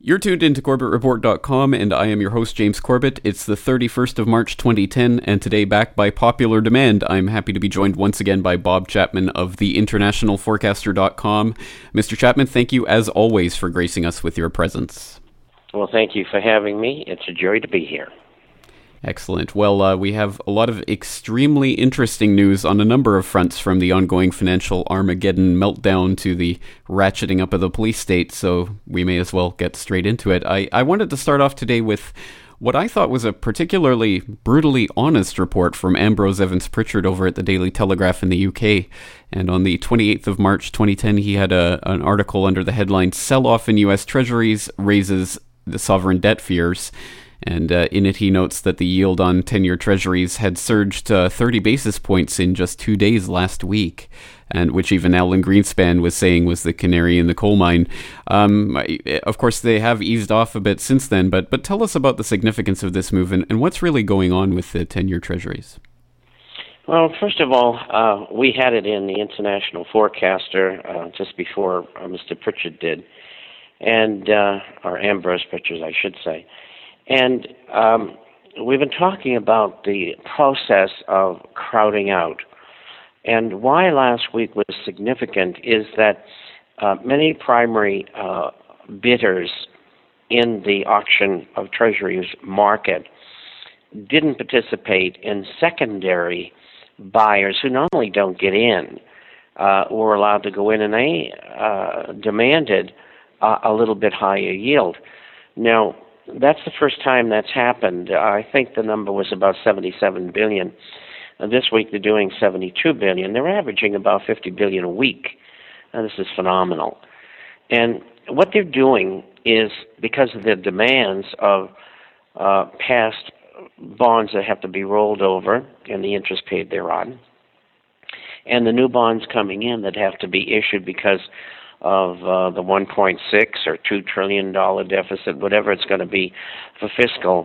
You're tuned into CorbettReport.com, and I am your host, James Corbett. It's the 31st of March, 2010, and today, back by popular demand, I'm happy to be joined once again by Bob Chapman of the InternationalForecaster.com. Mr. Chapman, thank you, as always, for gracing us with your presence. Well, thank you for having me. It's a joy to be here. Excellent. Well, we have a lot of extremely interesting news on a number of fronts, from the ongoing financial Armageddon meltdown to the ratcheting up of the police state, so we may as well get straight into it. I wanted to start off today with what I thought was a particularly brutally honest report from Ambrose Evans Pritchard over at the Daily Telegraph in the UK. And on the 28th of March 2010, he had an article under the headline, "Sell-off in U.S. Treasuries Raises the Sovereign Debt Fears." And in it, he notes that the yield on 10-year treasuries had surged 30 basis points in just 2 days last week, and which even Alan Greenspan was saying was the canary in the coal mine. Of course, they have eased off a bit since then, but tell us about the significance of this move and what's really going on with the 10-year treasuries. Well, first of all, we had it in the International Forecaster just before Mr. Pritchard did, and or Ambrose Pritchard, I should say. And we've been talking about the process of crowding out. And why last week was significant is that many primary bidders in the auction of treasuries market didn't participate in secondary buyers who not only don't get in, were allowed to go in, and they demanded a little bit higher yield. Now, that's the first time that's happened. I think the number was about $77 billion. This week they're doing $72 billion. They're averaging about $50 billion a week. Now, this is phenomenal. And what they're doing is, because of the demands of past bonds that have to be rolled over and the interest paid thereon, and the new bonds coming in that have to be issued because of the 1.6 or $2 trillion deficit, whatever it's going to be for fiscal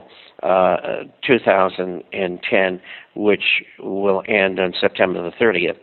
2010, which will end on September the 30th.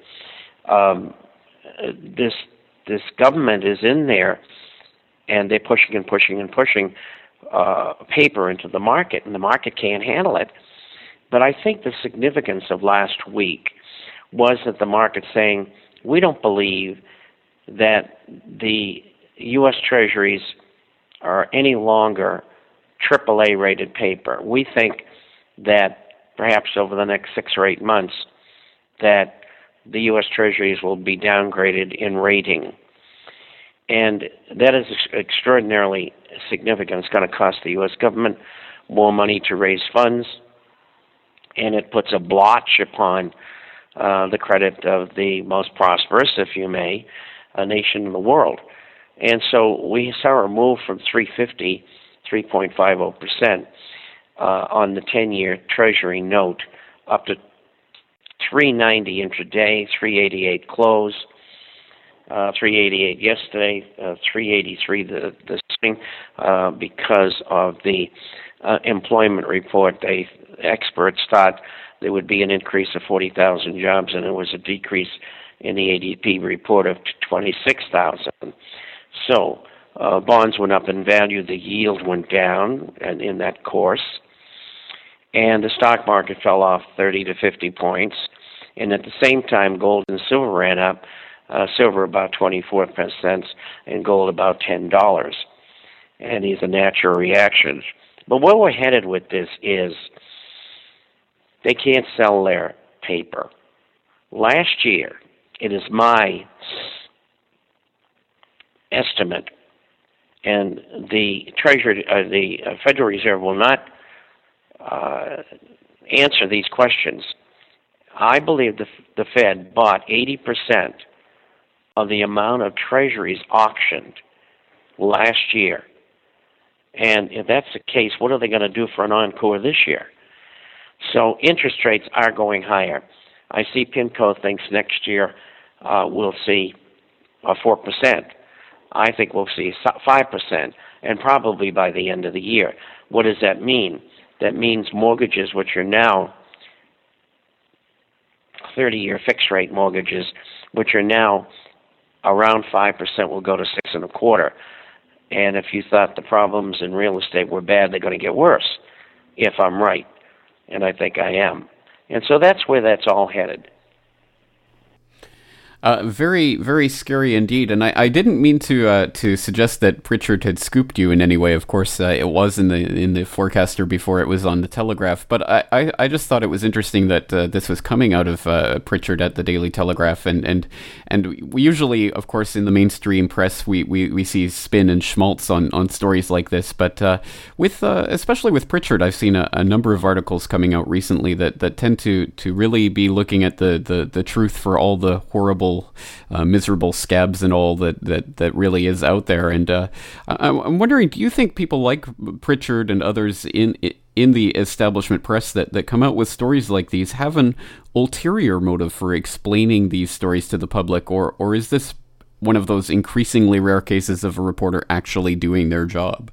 This government is in there, and they're pushing and pushing and pushing paper into the market, and the market can't handle it. But I think the significance of last week was that the market's saying, we don't believe that the U.S. Treasuries are any longer AAA rated paper. We think that perhaps over the next 6 or 8 months that the U.S. Treasuries will be downgraded in rating. And that is extraordinarily significant. It's going to cost the U.S. government more money to raise funds, and it puts a blotch upon the credit of the most prosperous, if you may, a nation in the world. And so we saw a move from 3.50% on the 10-year Treasury note up to 390 intraday, 388 close, 388 yesterday, 383 this morning, because of the employment report. Experts thought there would be an increase of 40,000 jobs, and there was a decrease in the ADP report of 26,000. So bonds went up in value, the yield went down, and in that course, and the stock market fell off 30 to 50 points. And at the same time, gold and silver ran up, silver about 24% and gold about $10. And these are natural reactions. But where we're headed with this is they can't sell their paper. Last year, it is my estimate, and the Federal Reserve will not answer these questions. I believe the Fed bought 80% of the amount of treasuries auctioned last year. And if that's the case, what are they going to do for an encore this year? So interest rates are going higher. I see PIMCO thinks next year we'll see 4%. I think we'll see 5%, and probably by the end of the year. What does that mean? That means mortgages, which are now 30-year fixed-rate mortgages, which are now around 5%, will go to 6.25%. And if you thought the problems in real estate were bad, they're going to get worse if I'm right. And I think I am. And so that's where that's all headed. Very, very scary indeed. And I didn't mean to suggest that Pritchard had scooped you in any way. Of course, it was in the Forecaster before it was on the Telegraph. But I just thought it was interesting that this was coming out of Pritchard at the Daily Telegraph. And we usually, of course, in the mainstream press, we see spin and schmaltz on stories like this. But with especially with Pritchard, I've seen a number of articles coming out recently that tend to really be looking at the truth for all the horrible, miserable scabs and all that really is out there. And I'm wondering, do you think people like Pritchard and others in the establishment press that come out with stories like these have an ulterior motive for explaining these stories to the public, or is this one of those increasingly rare cases of a reporter actually doing their job?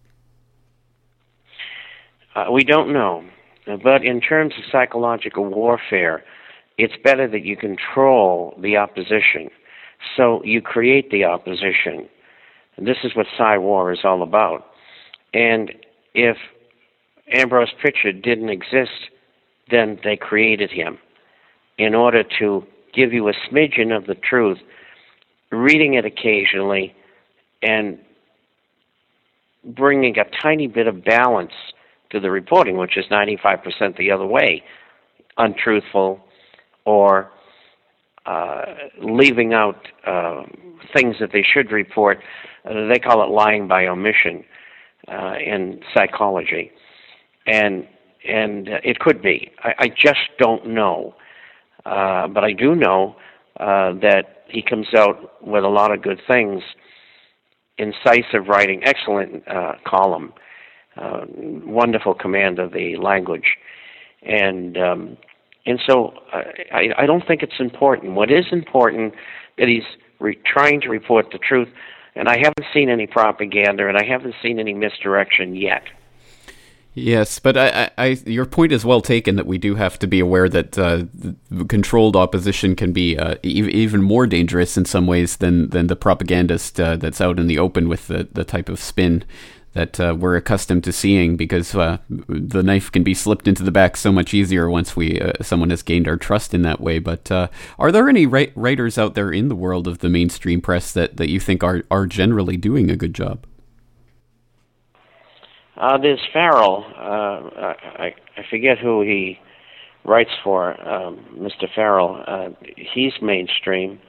We don't know. But in terms of psychological warfare, it's better that you control the opposition. So you create the opposition. And this is what Psy-War is all about. And if Ambrose Pritchard didn't exist, then they created him in order to give you a smidgen of the truth, reading it occasionally, and bringing a tiny bit of balance to the reporting, which is 95% the other way, untruthful, or leaving out things that they should report. They call it lying by omission in psychology. And it could be. I just don't know. But I do know that he comes out with a lot of good things, incisive writing, excellent column, wonderful command of the language. And so I don't think it's important. What is important that he's trying to report the truth, and I haven't seen any propaganda, and I haven't seen any misdirection yet. Yes, but your point is well taken that we do have to be aware that controlled opposition can be even more dangerous in some ways than the propagandist that's out in the open with the type of spin that we're accustomed to seeing, because the knife can be slipped into the back so much easier once someone has gained our trust in that way. But are there any writers out there in the world of the mainstream press that you think are generally doing a good job? There's Farrell. I forget who he writes for, Mr. Farrell. He's mainstream.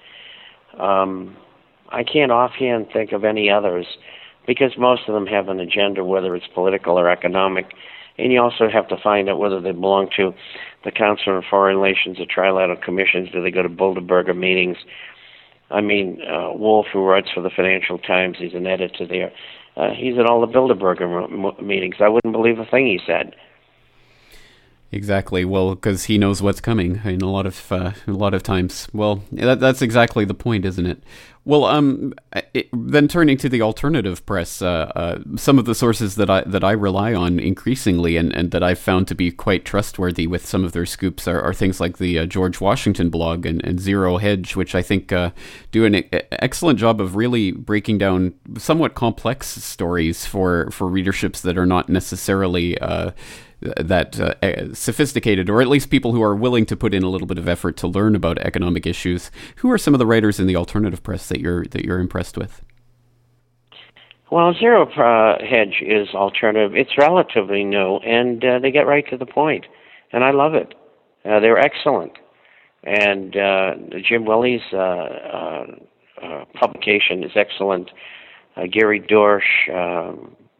I can't offhand think of any others, because most of them have an agenda, whether it's political or economic, and you also have to find out whether they belong to the Council on Foreign Relations or Trilateral Commissions. Do they go to Bilderberger meetings? I mean, Wolf, who writes for the Financial Times, he's an editor there. He's at all the Bilderberger meetings. I wouldn't believe a thing he said. Exactly. Well, because he knows what's coming in a lot of times. Well, that's exactly the point, isn't it? Well, then turning to the alternative press, some of the sources that I rely on increasingly and that I've found to be quite trustworthy with some of their scoops are things like the George Washington blog and Zero Hedge, which I think do an excellent job of really breaking down somewhat complex stories for readerships that are not necessarily that sophisticated, or at least people who are willing to put in a little bit of effort to learn about economic issues. Who are some of the writers in the alternative press that you're impressed with? Well, Zero Hedge is alternative. It's relatively new, and they get right to the point, and I love it. They're excellent. And Jim Willey's publication is excellent. Gary Dorsch,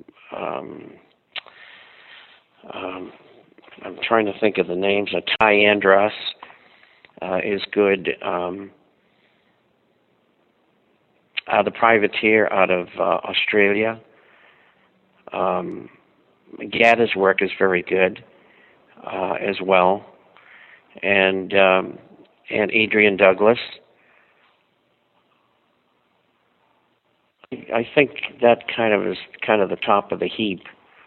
I'm trying to think of the names. Ty Andras is good. The Privateer out of Australia. Gatta's work is very good as well, and Adrian Douglas. I think that is the top of the heap.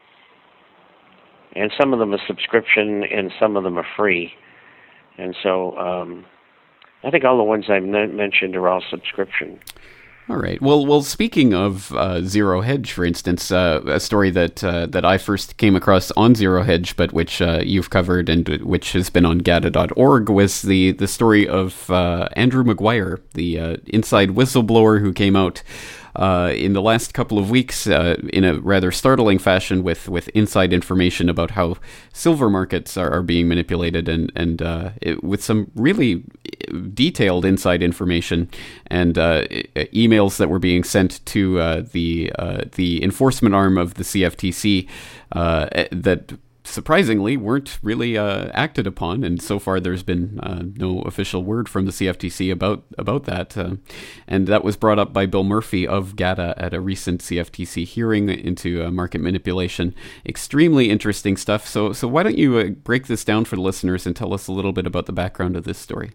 And some of them are subscription, and some of them are free. And so I think all the ones I mentioned are all subscription. All right. Well. Speaking of Zero Hedge, for instance, a story that I first came across on Zero Hedge, but which you've covered and which has been on GATA.org, was the story of Andrew Maguire, the inside whistleblower who came out in the last couple of weeks in a rather startling fashion with inside information about how silver markets are being manipulated and with some really detailed inside information and emails that were being sent to the enforcement arm of the CFTC that surprisingly weren't really acted upon, and so far there's been no official word from the CFTC about that, and that was brought up by Bill Murphy of GATA at a recent CFTC hearing into market manipulation. Extremely interesting stuff. So why don't you break this down for the listeners and tell us a little bit about the background of this story?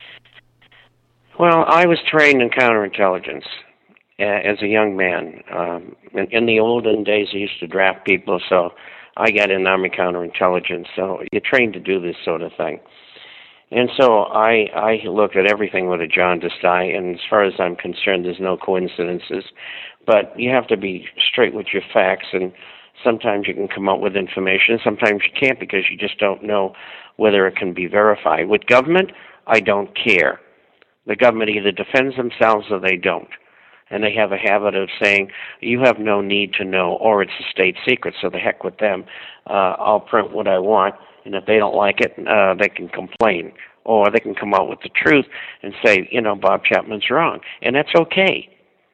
Well, I was trained in counterintelligence as a young man. In the olden days, I used to draft people, so I got in Army counterintelligence, so you're trained to do this sort of thing. And so I looked at everything with a jaundiced eye, and as far as I'm concerned, there's no coincidences. But you have to be straight with your facts, and sometimes you can come up with information, sometimes you can't because you just don't know whether it can be verified. With government, I don't care. The government either defends themselves or they don't. And they have a habit of saying, you have no need to know, or it's a state secret, so the heck with them. I'll print what I want, and if they don't like it, they can complain. Or they can come out with the truth and say, Bob Chapman's wrong. And that's okay.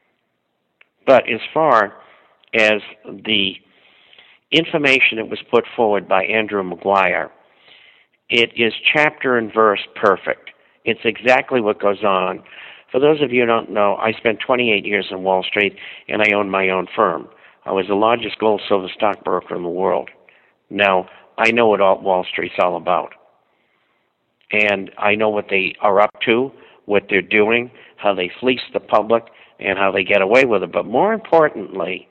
But as far as the information that was put forward by Andrew Maguire, it is chapter and verse perfect. It's exactly what goes on. For those of you who don't know, I spent 28 years in Wall Street, and I owned my own firm. I was the largest gold-silver stockbroker in the world. Now, I know what Wall Street's all about. And I know what they are up to, what they're doing, how they fleece the public, and how they get away with it. But more importantly,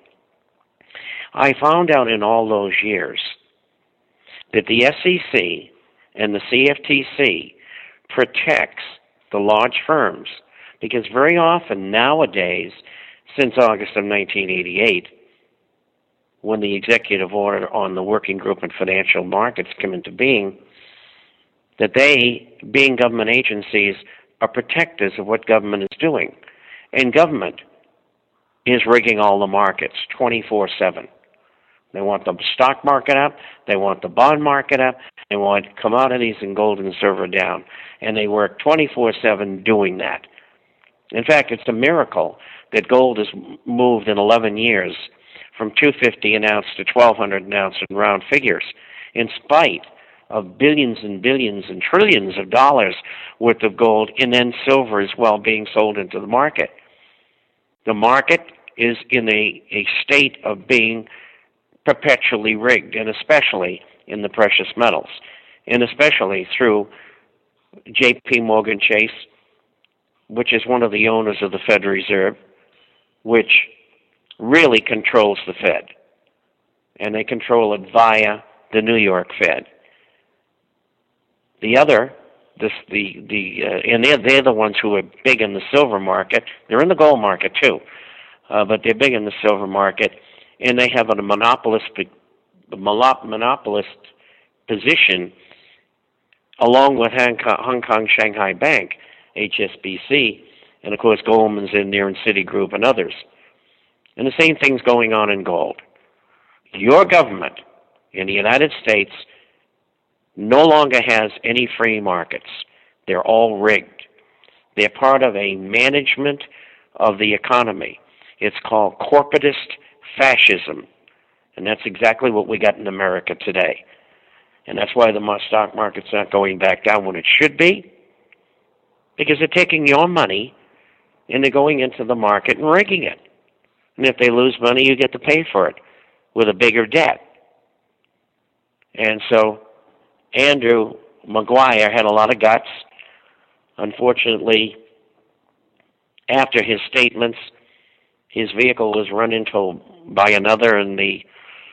I found out in all those years that the SEC and the CFTC protects the large firms. Because very often nowadays, since August of 1988, when the executive order on the Working Group in Financial Markets came into being, that they, being government agencies, are protectors of what government is doing. And government is rigging all the markets 24/7. They want the stock market up, they want the bond market up, they want commodities and gold and silver down. And they work 24/7 doing that. In fact, it's a miracle that gold has moved in 11 years from 250 an ounce to 1,200 an ounce in round figures, in spite of billions and billions and trillions of dollars worth of gold and then silver as well being sold into the market. The market is in a state of being perpetually rigged, and especially in the precious metals, and especially through J.P. Morgan Chase, which is one of the owners of the Federal Reserve, which really controls the Fed. And they control it via the New York Fed. The other, and they're the ones who are big in the silver market. They're in the gold market too, but they're big in the silver market, and they have a monopolist position along with Hong Kong Shanghai Bank, HSBC, and of course Goldman's in there and Citigroup and others. And the same thing's going on in gold. Your government in the United States no longer has any free markets. They're all rigged. They're part of a management of the economy. It's called corporatist fascism. And that's exactly what we got in America today. And that's why the stock market's not going back down when it should be. Because they're taking your money and they're going into the market and rigging it. And if they lose money, you get to pay for it with a bigger debt. And so Andrew Maguire had a lot of guts. Unfortunately, after his statements, his vehicle was run into by another, and the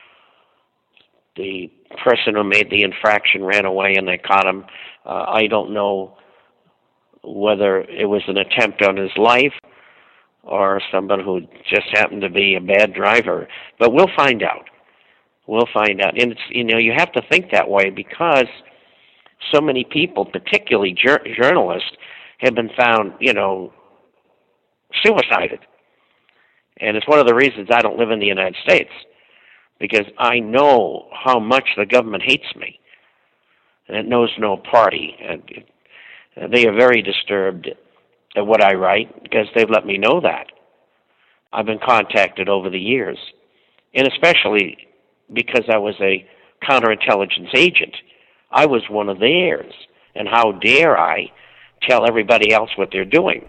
person who made the infraction ran away and they caught him. I don't know whether it was an attempt on his life or somebody who just happened to be a bad driver. But we'll find out. We'll find out. And it's, you have to think that way because so many people, particularly journalists, have been found, suicided. And it's one of the reasons I don't live in the United States, because I know how much the government hates me. And it knows no party. And they are very disturbed at what I write because they've let me know that. I've been contacted over the years, and especially because I was a counterintelligence agent. I was one of theirs, and how dare I tell everybody else what they're doing?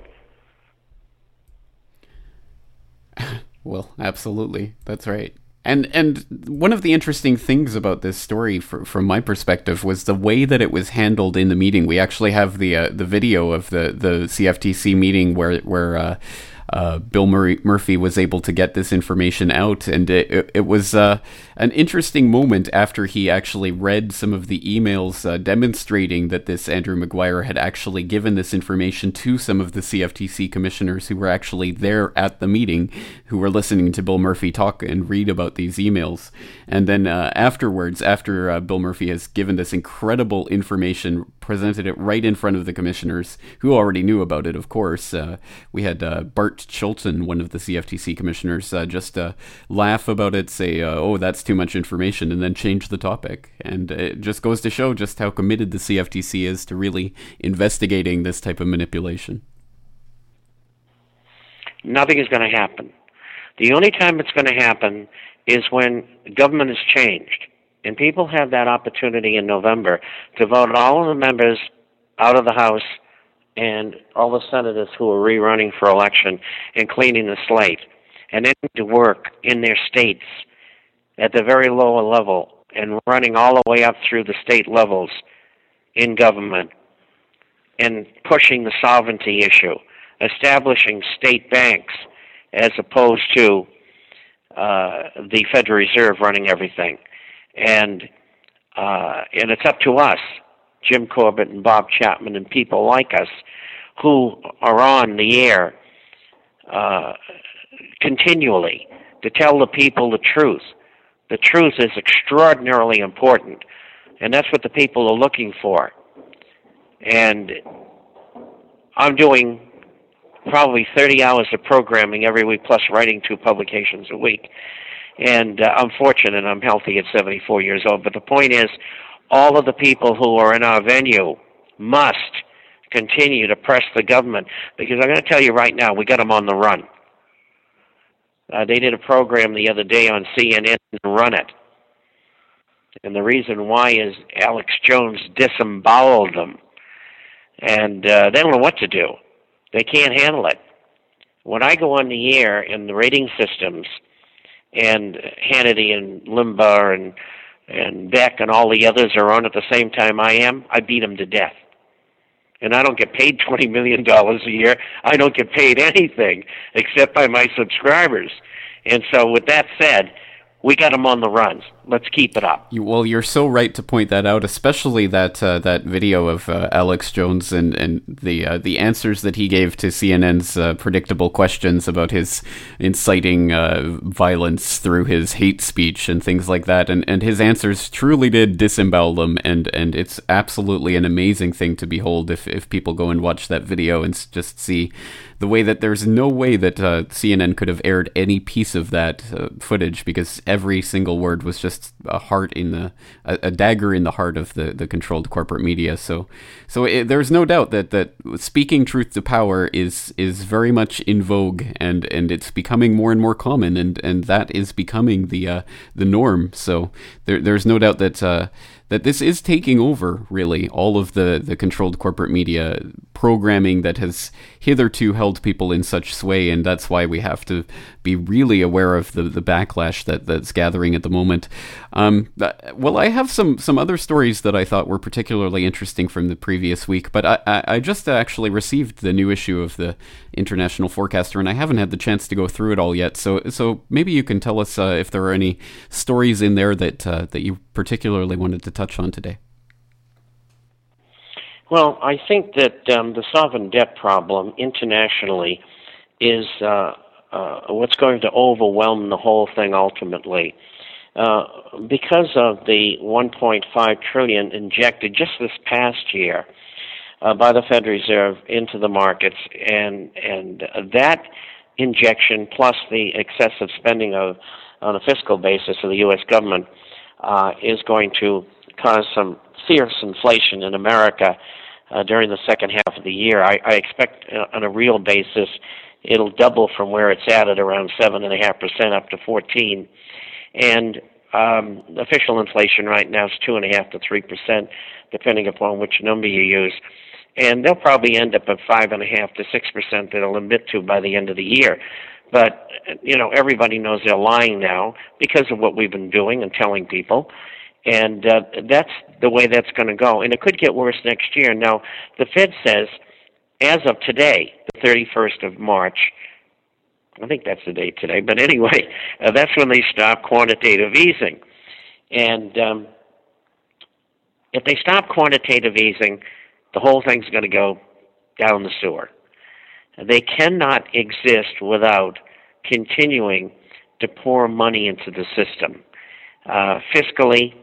Well, absolutely. That's right. And one of the interesting things about this story, from my perspective, was the way that it was handled in the meeting. We actually have the video of the CFTC meeting where Bill Murphy was able to get this information out, and it was an interesting moment after he actually read some of the emails demonstrating that this Andrew Maguire had actually given this information to some of the CFTC commissioners who were actually there at the meeting, who were listening to Bill Murphy talk and read about these emails. And then afterwards, after Bill Murphy has given this incredible information, presented it right in front of the commissioners, who already knew about it, of course. We had Bart Chilton, one of the CFTC commissioners, just laugh about it, say, oh, that's too much information, and then change the topic. And it just goes to show just how committed the CFTC is to really investigating this type of manipulation. Nothing is going to happen. The only time it's going to happen is when government is changed. And people have that opportunity in November to vote all of the members out of the House and all the senators who are rerunning for election and cleaning the slate, and then to work in their states at the very lower level and running all the way up through the state levels in government and pushing the sovereignty issue, establishing state banks as opposed to the Federal Reserve running everything. And it's up to us, Jim Corbett and Bob Chapman and people like us, who are on the air continually to tell the people the truth. The truth is extraordinarily important, and that's what the people are looking for. And I'm doing probably 30 hours of programming every week, plus writing 2 publications a week. And I'm fortunate, I'm healthy at 74 years old. But the point is, all of the people who are in our venue must continue to press the government, because I'm going to tell you right now, we got them on the run. They did a program the other day on CNN, Run It. And the reason why is Alex Jones disemboweled them. And they don't know what to do. They can't handle it. When I go on the air in the rating systems, and Hannity and Limbaugh and Beck and all the others are on at the same time I am, I beat them to death. And I don't get paid $20 million a year. I don't get paid anything except by my subscribers. And so with that said, we got them on the runs. Let's keep it up. Well, you're so right to point that out, especially that video of Alex Jones and the answers that he gave to CNN's predictable questions about his inciting violence through his hate speech and things like that. And his answers truly did disembowel them, and it's absolutely an amazing thing to behold if people go and watch that video and just see the way that there's no way that CNN could have aired any piece of that footage, because every single word was just a dagger in the heart of the controlled corporate media. So there's no doubt that speaking truth to power is very much in vogue, and it's becoming more and more common, and that is becoming the norm. So there's no doubt that this is taking over, really, all of the controlled corporate media programming that has hitherto held people in such sway, and that's why we have to be really aware of the backlash that's gathering at the moment. Well, I have some other stories that I thought were particularly interesting from the previous week, but I just actually received the new issue of the International Forecaster, and I haven't had the chance to go through it all yet, so maybe you can tell us if there are any stories in there that you particularly wanted to touch on today. Well, I think that the sovereign debt problem internationally is what's going to overwhelm the whole thing ultimately. Because of the $1.5 trillion injected just this past year by the Federal Reserve into the markets, and that injection plus the excessive spending on a fiscal basis of the U.S. government is going to cause some fierce inflation in America during the second half of the year. I expect on a real basis it'll double from where it's at around 7.5% up to 14%. And official inflation right now is 2.5% to 3%, depending upon which number you use. And they'll probably end up at 5.5% to 6% they'll admit to by the end of the year. But, everybody knows they're lying now because of what we've been doing and telling people. And that's the way that's going to go. And it could get worse next year. Now, the Fed says, as of today, the 31st of March, I think that's the date today, but anyway, that's when they stop quantitative easing. And if they stop quantitative easing, the whole thing's going to go down the sewer. They cannot exist without continuing to pour money into the system. Fiscally,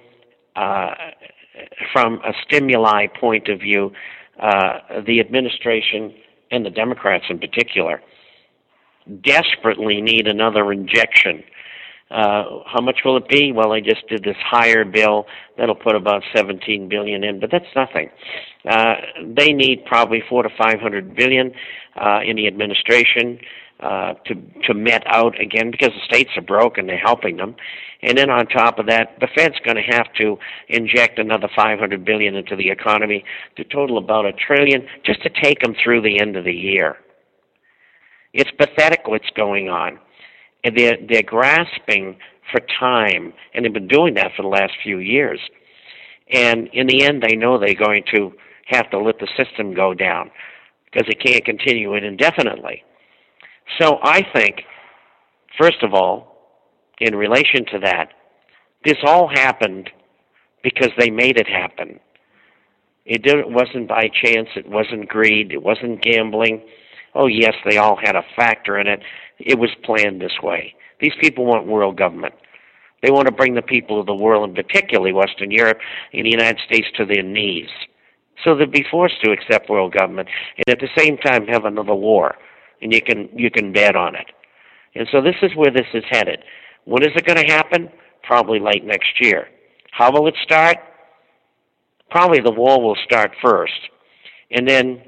from a stimuli point of view, the administration and the Democrats in particular desperately need another injection. How much will it be? Well, I just did this higher bill that'll put about $17 billion in, but that's nothing. They need probably $400 to $500 billion in the administration to met out again, because the states are broke and they're helping them. And then on top of that, the Fed's going to have to inject another $500 billion into the economy to total about $1 trillion just to take them through the end of the year. It's pathetic what's going on. And they're grasping for time, and they've been doing that for the last few years. And in the end, they know they're going to have to let the system go down because they can't continue it indefinitely. So I think, first of all, in relation to that, this all happened because they made it happen. It wasn't by chance. It wasn't greed. It wasn't gambling. Oh, yes, they all had a factor in it. It was planned this way. These people want world government. They want to bring the people of the world, and particularly Western Europe and the United States, to their knees. So they'll be forced to accept world government and at the same time have another war. And you can bet on it. And so this is where this is headed. When is it going to happen? Probably late next year. How will it start? Probably the war will start first. And then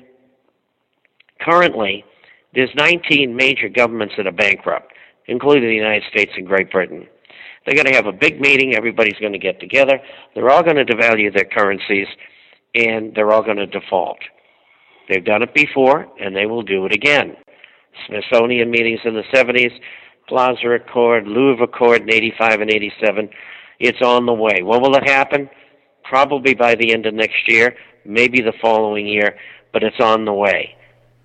currently, there's 19 major governments that are bankrupt, including the United States and Great Britain. They're going to have a big meeting. Everybody's going to get together. They're all going to devalue their currencies, and they're all going to default. They've done it before, and they will do it again. Smithsonian meetings in the 70s, Plaza Accord, Louvre Accord in 85 and 87. It's on the way. When will it happen? Probably by the end of next year, maybe the following year, but it's on the way.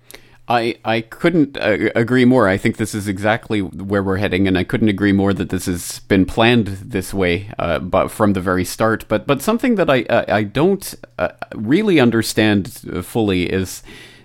I couldn't agree more. I think this is exactly where we're heading, and I couldn't agree more that this has been planned this way, but from the very start. But something that I don't really understand fully is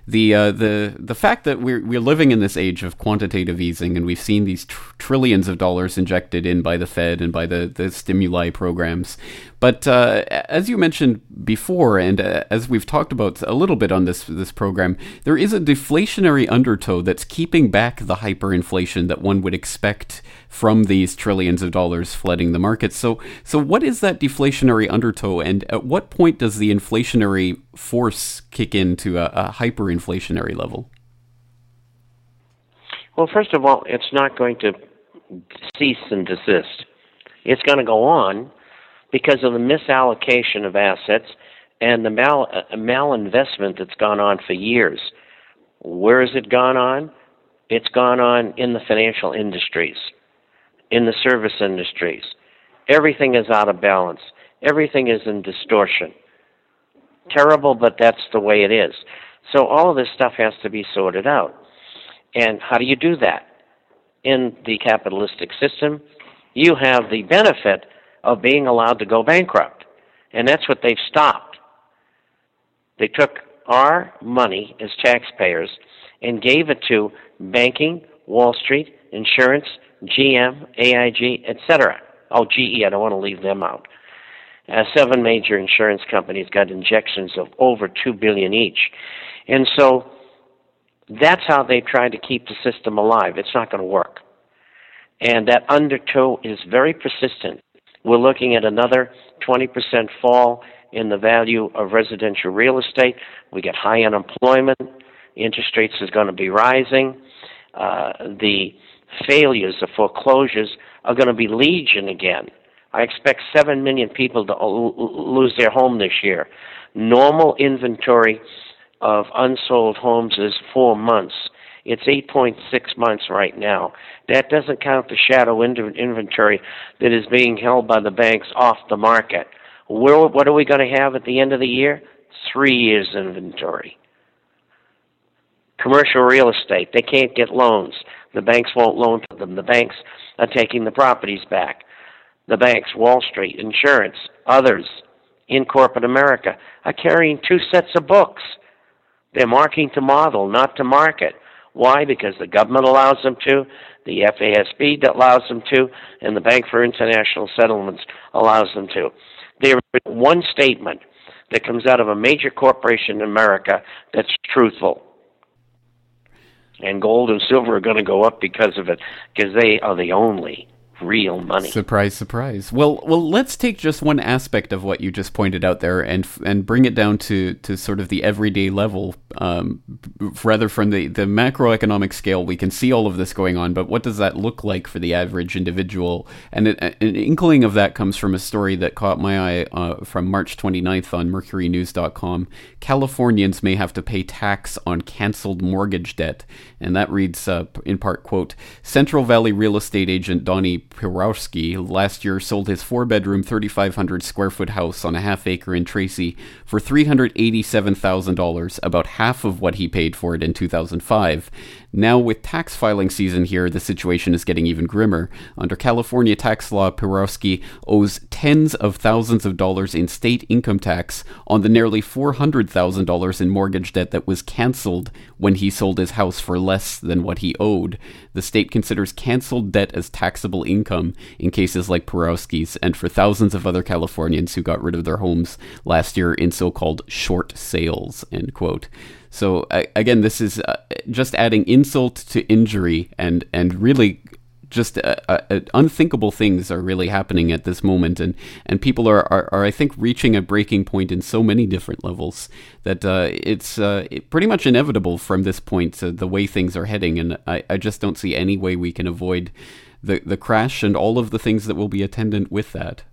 the fact that we're living in this age of quantitative easing, and we've seen these trillions of dollars injected in by the Fed and by the stimuli programs. But as you mentioned before, and as we've talked about a little bit on this program, there is a deflationary undertow that's keeping back the hyperinflation that one would expect from these trillions of dollars flooding the markets. So what is that deflationary undertow, and at what point does the inflationary force kick into a hyperinflationary level? Well, first of all, it's not going to cease and desist. It's going to go on because of the misallocation of assets and the malinvestment that's gone on for years. Where has it gone on? It's gone on in the financial industries, in the service industries. Everything is out of balance. Everything is in distortion. Terrible, but that's the way it is. So all of this stuff has to be sorted out. And how do you do that? In the capitalistic system, you have the benefit of being allowed to go bankrupt. And that's what they've stopped. They took our money as taxpayers and gave it to banking, Wall Street, insurance, GM, AIG, etc. Oh, GE, I don't want to leave them out. 7 major insurance companies got injections of over $2 billion each. And so that's how they try to keep the system alive. It's not going to work. And that undertow is very persistent. We're looking at another 20% fall in the value of residential real estate. We get high unemployment. Interest rates is going to be rising. The failures, the foreclosures, are going to be legion again. I expect 7 million people to lose their home this year. Normal inventory of unsold homes is 4 months. It's 8.6 months right now. That doesn't count the shadow inventory that is being held by the banks off the market. What are we going to have at the end of the year? 3 years inventory. Commercial real estate, they can't get loans. The banks won't loan to them. The banks are taking the properties back. The banks, Wall Street, insurance, others in corporate America are carrying 2 sets of books. They're marking to model, not to market. Why? Because the government allows them to, the FASB allows them to, and the Bank for International Settlements allows them to. There is one statement that comes out of a major corporation in America that's truthful. And gold and silver are going to go up because of it, because they are the only real money. Surprise, surprise. Well, let's take just one aspect of what you just pointed out there and bring it down to sort of the everyday level. Rather from the macroeconomic scale, we can see all of this going on, but what does that look like for the average individual? And an inkling of that comes from a story that caught my eye from March 29th on mercurynews.com. Californians may have to pay tax on canceled mortgage debt. And that reads, in part, quote, Central Valley real estate agent Donnie Pirowski last year sold his 4-bedroom, 3,500 square foot house on a half-acre in Tracy for $387,000, about half of what he paid for it in 2005. Now, with tax filing season here, the situation is getting even grimmer. Under California tax law, Pirowski owes tens of thousands of dollars in state income tax on the nearly $400,000 in mortgage debt that was canceled when he sold his house for less than what he owed. The state considers canceled debt as taxable income in cases like Pirowski's and for thousands of other Californians who got rid of their homes last year in so-called short sales, end quote. So again, this is just adding insult to injury, and really just unthinkable things are really happening at this moment, and people are I think reaching a breaking point in so many different levels that it's pretty much inevitable from this point the way things are heading, and I just don't see any way we can avoid the crash and all of the things that will be attendant with that.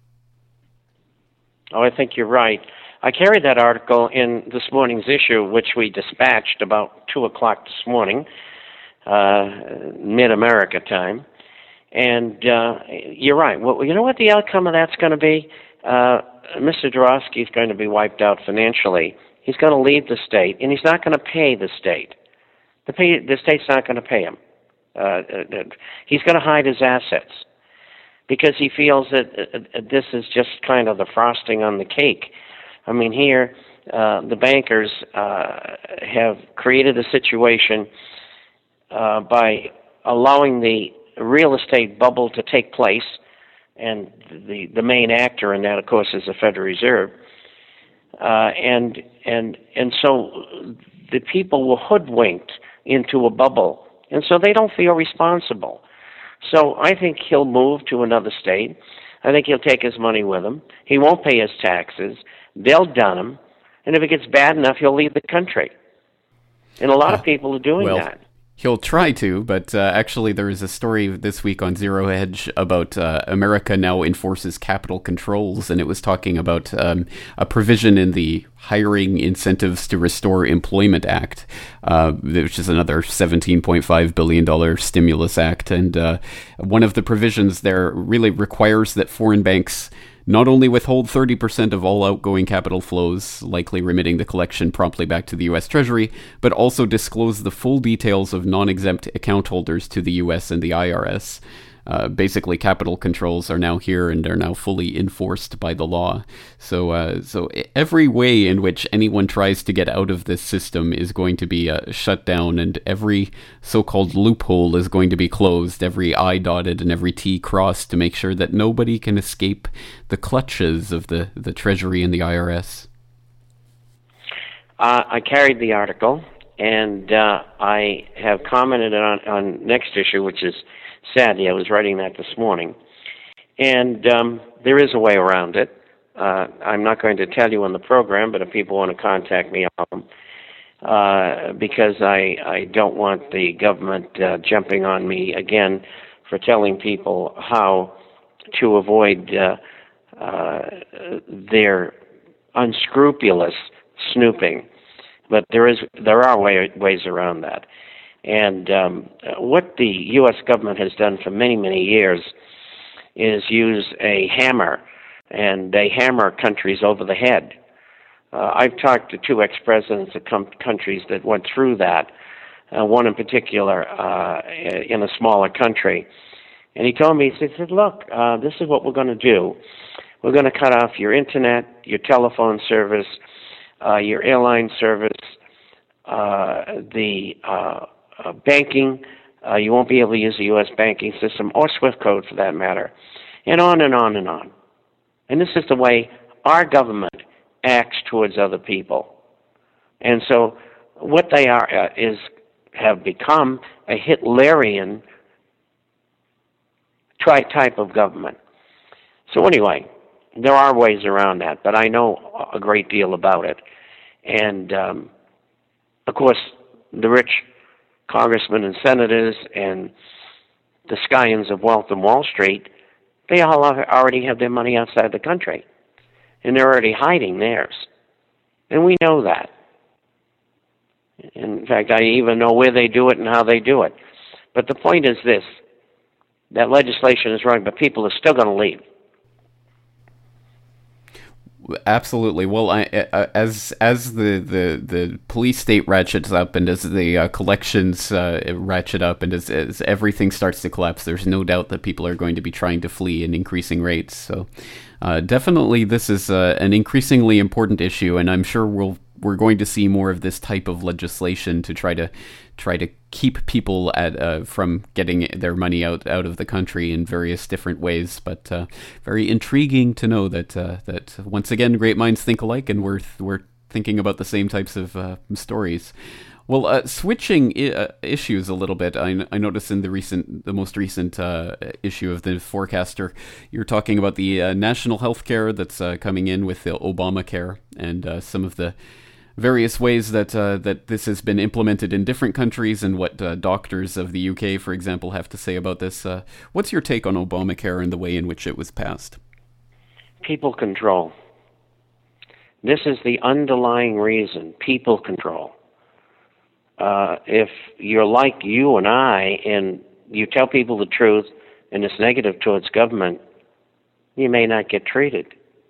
Oh, I think you're right. I carried that article in this morning's issue, which we dispatched about 2 o'clock this morning, mid-America time. And you're right. Well, you know what the outcome of that's going to be? Mr. Dorofsky is going to be wiped out financially. He's going to leave the state, and he's not going to pay the state. The state's not going to pay him. He's going to hide his assets because he feels that this is just kind of the frosting on the cake. I mean, here, the bankers have created a situation by allowing the real estate bubble to take place, and the main actor in that, of course, is the Federal Reserve. And so the people were hoodwinked into a bubble, and so they don't feel responsible. So I think he'll move to another state. I think he'll take his money with him. He won't pay his taxes. They'll dun him, and if it gets bad enough, he'll leave the country. And a lot of people are doing that. He'll try to, but actually there is a story this week on Zero Hedge about America now enforces capital controls, and it was talking about a provision in the Hiring Incentives to Restore Employment Act, which is another $17.5 billion stimulus act. And one of the provisions there really requires that foreign banks not only withhold 30% of all outgoing capital flows, likely remitting the collection promptly back to the U.S. Treasury, but also disclose the full details of non-exempt account holders to the U.S. and the IRS. basically capital controls are now here and are now fully enforced by the law. So every way in which anyone tries to get out of this system is going to be shut down, and every so-called loophole is going to be closed, every I dotted and every T crossed to make sure that nobody can escape the clutches of the Treasury and the IRS. I carried the article, and I have commented on next issue, which is Sadly, I was writing that this morning. And there is a way around it. I'm not going to tell you on the program, but if people want to contact me, because I don't want the government jumping on me again for telling people how to avoid their unscrupulous snooping. But there are ways around that. And what the U.S. government has done for many, many years is use a hammer, and they hammer countries over the head. I've talked to two ex-presidents of countries that went through that, one in particular in a smaller country. And he told me, he said, look, this is what we're going to do. We're going to cut off your internet, your telephone service, your airline service, the banking. You won't be able to use the U.S. banking system or SWIFT code for that matter, and on and on and on. And this is the way our government acts towards other people. And so what they are have become a Hitlerian type of government. So anyway, there are ways around that, but I know a great deal about it. And of course, the rich congressmen and senators and the scions of wealth in Wall Street, they all already have their money outside the country. And they're already hiding theirs. And we know that. In fact, I even know where they do it and how they do it. But the point is this, that legislation is wrong, but people are still going to leave. Absolutely. Well, as the police state ratchets up, and as the collections ratchet up, and as everything starts to collapse, there's no doubt that people are going to be trying to flee in increasing rates. So, definitely, this is an increasingly important issue, and I'm sure we're going to see more of this type of legislation to try to keep people from getting their money out of the country in various different ways. But very intriguing to know that once again, great minds think alike, and we're thinking about the same types of stories. Well, switching issues a little bit, I noticed in the most recent issue of the Forecaster, you're talking about the national health care that's coming in with the Obamacare, and some of the various ways that this has been implemented in different countries, and what doctors of the UK, for example, have to say about this. What's your take on Obamacare and the way in which it was passed? People control. This is the underlying reason, people control. If you're like you and I, and you tell people the truth, and it's negative towards government, you may not get treated.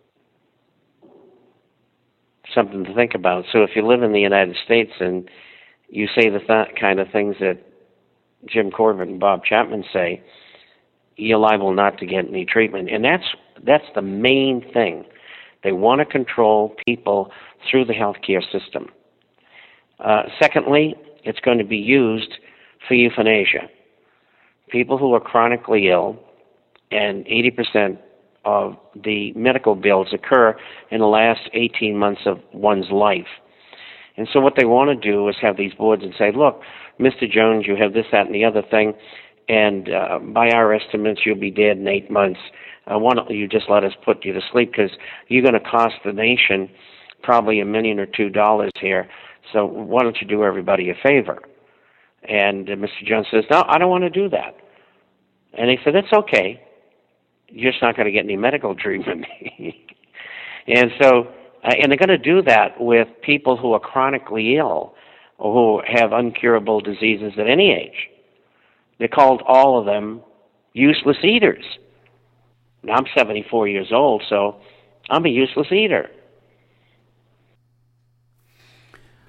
Something to think about. So if you live in the United States and you say the kind of things that Jim Corbett and Bob Chapman say, you're liable not to get any treatment. And that's the main thing. They want to control people through the healthcare system. Secondly, it's going to be used for euthanasia. People who are chronically ill, and 80% of the medical bills occur in the last 18 months of one's life. And so what they want to do is have these boards and say, look, Mr. Jones, you have this, that, and the other thing, and by our estimates, you'll be dead in 8 months. Why don't you just let us put you to sleep, because you're going to cost the nation probably $1 million or $2 million here, so why don't you do everybody a favor? And Mr. Jones says, no, I don't want to do that. And they said, that's okay. You're just not going to get any medical treatment. And so, and they're going to do that with people who are chronically ill or who have incurable diseases at any age. They called all of them useless eaters. Now, I'm 74 years old, so I'm a useless eater.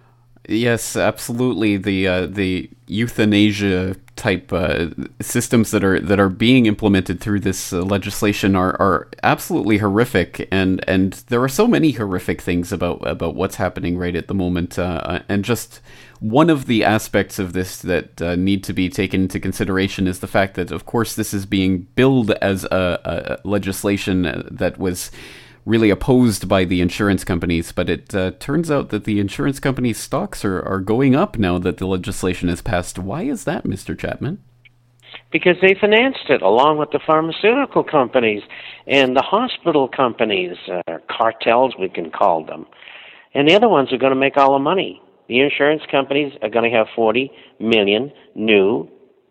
Yes, absolutely. The euthanasia type systems that are being implemented through this legislation are absolutely horrific, and there are so many horrific things about what's happening right at the moment, and just one of the aspects of this that need to be taken into consideration is the fact that, of course, this is being billed as a legislation that was really opposed by the insurance companies, but it turns out that the insurance companies' stocks are going up now that the legislation has passed. Why is that, Mr. Chapman? Because they financed it along with the pharmaceutical companies and the hospital companies, cartels we can call them. And the other ones are going to make all the money. The insurance companies are going to have 40 million new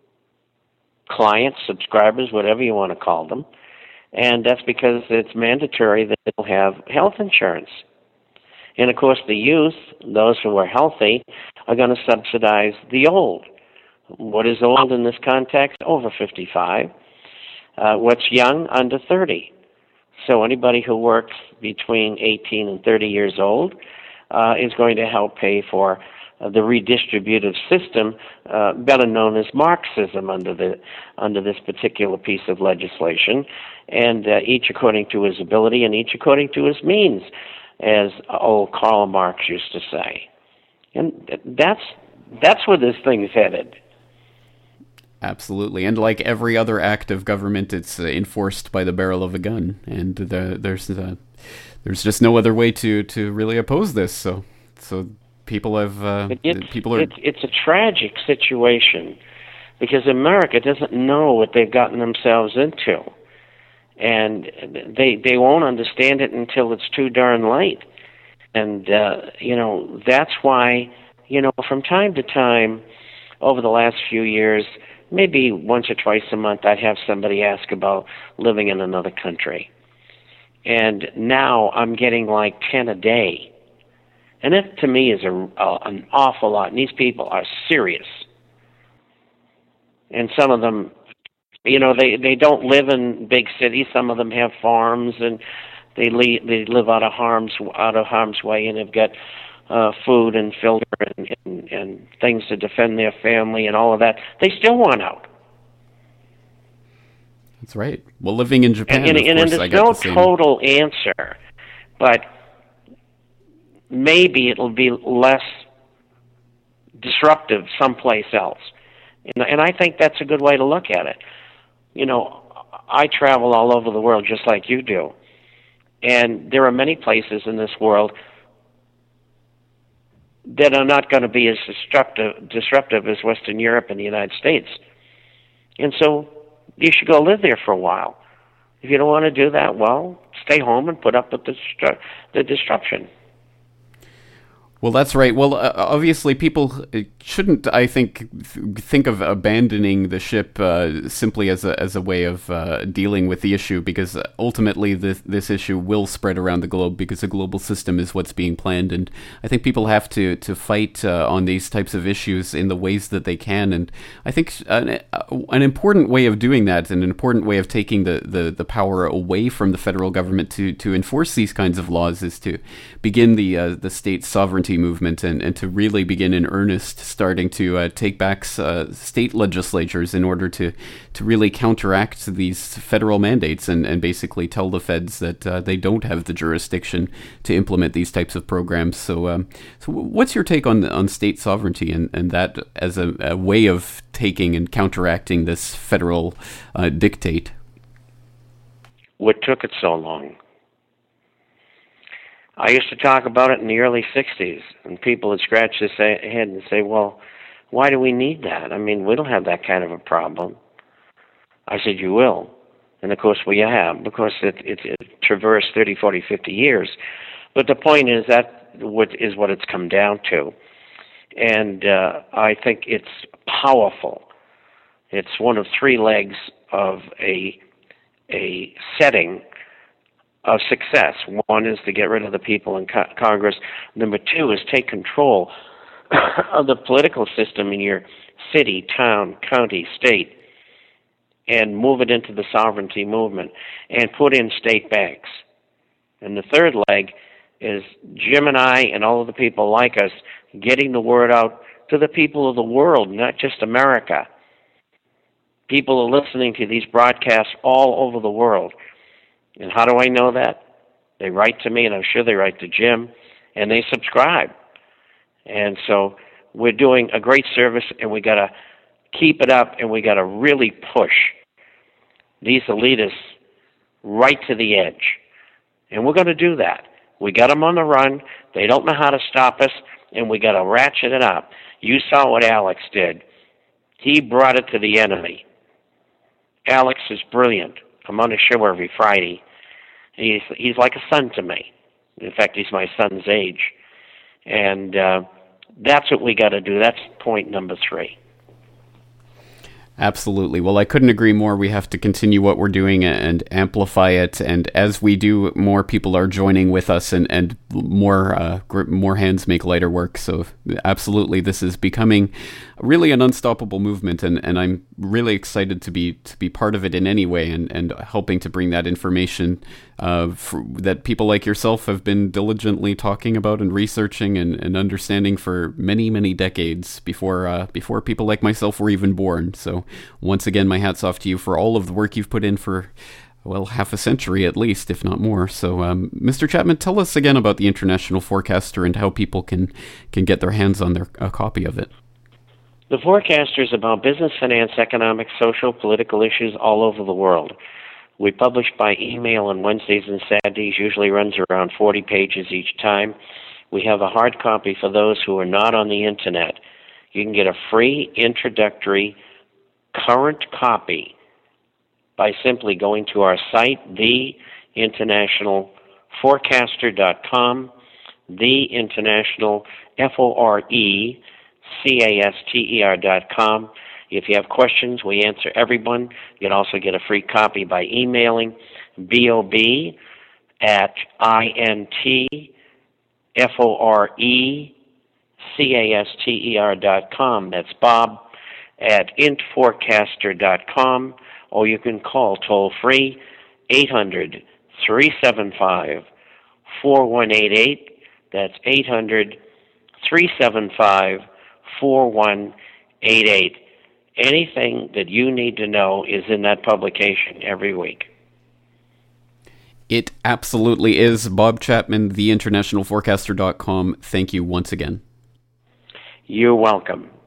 clients, subscribers, whatever you want to call them. And that's because it's mandatory that they'll have health insurance. And of course, the youth, those who are healthy, are going to subsidize the old. What is old in this context? Over 55. What's young? Under 30. So anybody who works between 18 and 30 years old is going to help pay for the redistributive system, better known as Marxism, under this particular piece of legislation, and each according to his ability and each according to his means, as old Karl Marx used to say. And that's where this thing is headed. Absolutely, and like every other act of government, it's enforced by the barrel of a gun, and there's just no other way to really oppose this. So people have it's a tragic situation because America doesn't know what they've gotten themselves into, and they won't understand it until it's too darn late. And that's why from time to time over the last few years, maybe once or twice a month, I'd have somebody ask about living in another country. And now I'm getting like 10 a day. And that, to me, is an awful lot. And these people are serious. And some of them, they don't live in big cities. Some of them have farms, and they live out of harm's way, and have got food and filter and things to defend their family and all of that. They still want out. That's right. Well, living in Japan, and of course, there's I got no the same total answer, but maybe it'll be less disruptive someplace else. And I think that's a good way to look at it. I travel all over the world just like you do. And there are many places in this world that are not going to be as disruptive as Western Europe and the United States. And so you should go live there for a while. If you don't want to do that, well, stay home and put up with the disruption. Well, that's right. Well, obviously, people shouldn't, I think of abandoning the ship simply as a way of dealing with the issue, because ultimately this issue will spread around the globe because a global system is what's being planned, and I think people have to fight on these types of issues in the ways that they can, and I think an important way of doing that, and an important way of taking the power away from the federal government to enforce these kinds of laws, is to begin the state sovereignty movement and to really begin in earnest starting to take back state legislatures in order to really counteract these federal mandates and basically tell the feds that they don't have the jurisdiction to implement these types of programs. So what's your take on state sovereignty and that as a way of taking and counteracting this federal dictate? What took it so long? I used to talk about it in the early 60s, and people would scratch their head and say, well, why do we need that? I mean, we don't have that kind of a problem. I said, you will. And, of course, we have, because it traversed 30, 40, 50 years. But the point is that what it's come down to. And I think it's powerful. It's one of three legs of a setting of success. One is to get rid of the people in Congress. Number two is take control of the political system in your city, town, county, state, and move it into the sovereignty movement and put in state banks. And the third leg is Jim and I and all of the people like us getting the word out to the people of the world, not just America. People are listening to these broadcasts all over the world. And how do I know that? They write to me, and I'm sure they write to Jim, and they subscribe. And so we're doing a great service, and we got to keep it up, and we got to really push these elitists right to the edge. And we're going to do that. We got them on the run. They don't know how to stop us, and we got to ratchet it up. You saw what Alex did. He brought it to the enemy. Alex is brilliant. I'm on the show every Friday. He's like a son to me. In fact, he's my son's age. And that's what we got to do. That's point number 3. Absolutely. Well, I couldn't agree more. We have to continue what we're doing and amplify it. And as we do, more people are joining with us, and more hands make lighter work. So absolutely, this is becoming really an unstoppable movement. And I'm really excited to be part of it in any way, and helping to bring that information that people like yourself have been diligently talking about and researching and understanding for many, many decades before people like myself were even born. So once again, my hat's off to you for all of the work you've put in for, well, half a century at least, if not more. So, Mr. Chapman, tell us again about the International Forecaster and how people can get their hands on a copy of it. The Forecaster is about business, finance, economic, social, political issues all over the world. We publish by email on Wednesdays and Saturdays, usually runs around 40 pages each time. We have a hard copy for those who are not on the Internet. You can get a free introductory current copy by simply going to our site, theinternationalforecaster.com, theinternationalforecaster.com. If you have questions, we answer everyone. You can also get a free copy by emailing bob@intforecaster.com. That's bob@intforecaster.com. Or you can call toll-free 800-375-4188. That's 800-375-4188. Anything that you need to know is in that publication every week. It absolutely is. Bob Chapman, theinternationalforecaster.com. Thank you once again. You're welcome.